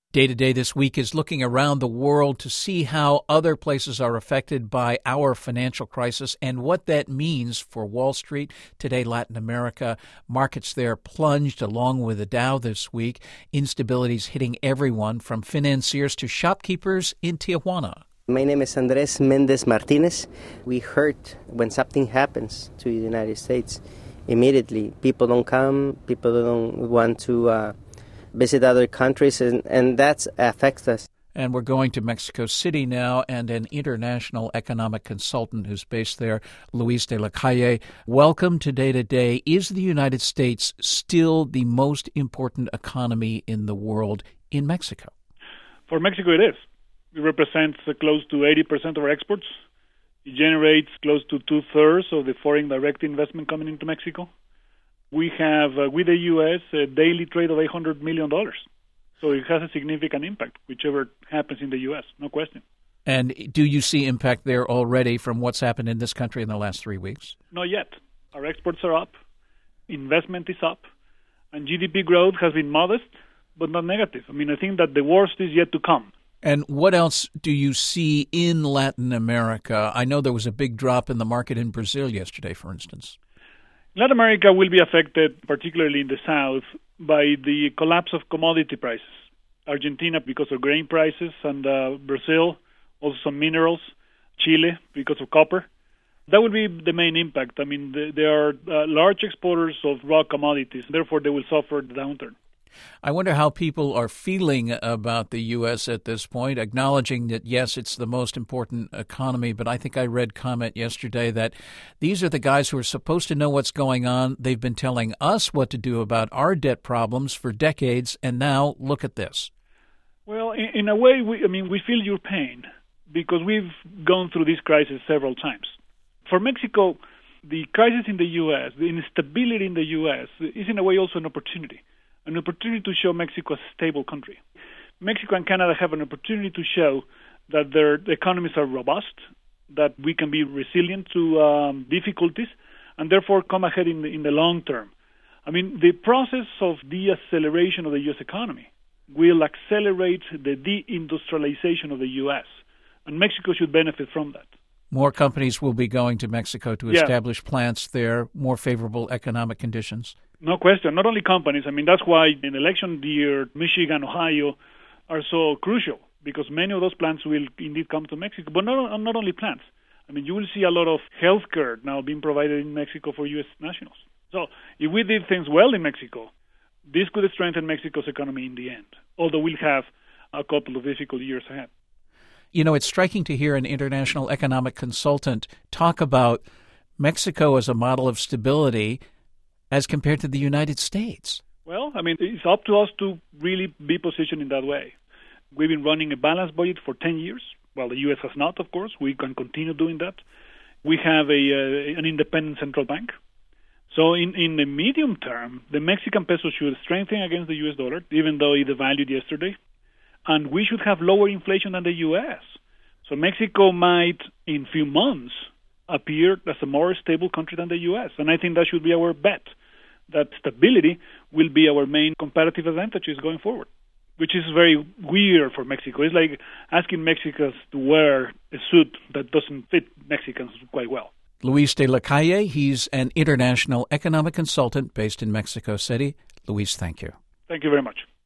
Day to Day this week is looking around the world to see how other places are affected by our financial crisis and what that means for Wall Street. Today, Latin America, markets there plunged along with the Dow this week. Instabilities hitting everyone from financiers to shopkeepers in Tijuana. My name is Andres Mendez Martinez. We hurt when something happens to the United States. Immediately, people don't come, people don't want to visit other countries, and that affects us. And we're going to Mexico City now, and an international economic consultant who's based there, Luis de la Calle. Welcome to Day to Day. Is the United States still the most important economy in the world in Mexico? For Mexico, it is. It represents close to 80% of our exports. It generates close to two-thirds of the foreign direct investment coming into Mexico. We have, with the U.S., a daily trade of $800 million. So it has a significant impact, whichever happens in the U.S., no question. And do you see impact there already from what's happened in this country in the last 3 weeks? Not yet. Our exports are up, investment is up, and GDP growth has been modest, but not negative. I think that the worst is yet to come. And what else do you see in Latin America? I know there was a big drop in the market in Brazil yesterday, for instance. Latin America will be affected, particularly in the south, by the collapse of commodity prices. Argentina because of grain prices, and Brazil, also some minerals, Chile because of copper. That would be the main impact. They are large exporters of raw commodities, therefore they will suffer the downturn. I wonder how people are feeling about the U.S. at this point, acknowledging that, yes, it's the most important economy, but I think I read comment yesterday that these are the guys who are supposed to know what's going on. They've been telling us what to do about our debt problems for decades, and now look at this. Well, in a way, we feel your pain because we've gone through this crisis several times. For Mexico, the crisis in the U.S., the instability in the U.S. is in a way also an opportunity to show Mexico as a stable country. Mexico and Canada have an opportunity to show that their economies are robust, that we can be resilient to difficulties, and therefore come ahead in the long term. The process of deacceleration of the U.S. economy will accelerate the deindustrialization of the U.S., and Mexico should benefit from that. More companies will be going to Mexico to establish plants there, more favorable economic conditions. No question. Not only companies. That's why in election year, Michigan, Ohio are so crucial, because many of those plants will indeed come to Mexico. But not only plants. You will see a lot of health care now being provided in Mexico for U.S. nationals. So if we did things well in Mexico, this could strengthen Mexico's economy in the end, although we'll have a couple of difficult years ahead. It's striking to hear an international economic consultant talk about Mexico as a model of stability as compared to the United States. Well, it's up to us to really be positioned in that way. We've been running a balanced budget for 10 years. Well, the U.S. has not, of course. We can continue doing that. We have an independent central bank. So in the medium term, the Mexican peso should strengthen against the U.S. dollar, even though it devalued yesterday. And we should have lower inflation than the U.S. So Mexico might, in few months, appear as a more stable country than the U.S. And I think that should be our bet, that stability will be our main comparative advantages going forward, which is very weird for Mexico. It's like asking Mexicans to wear a suit that doesn't fit Mexicans quite well. Luis de la Calle, he's an international economic consultant based in Mexico City. Luis, thank you. Thank you very much.